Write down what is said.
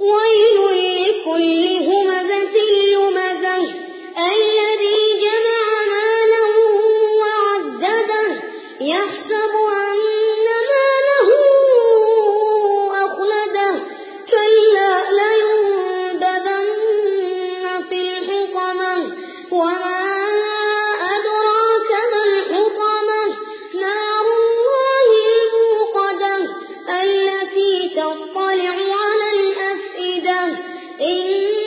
ويل لكل همزة لمزة الذي جمع مالا وعدده يحسب أن ماله أخلده كلا لينبذن في الحطمة وما أدراك ما الحطمة نار الله الموقدة التي تطلع على الأفئدة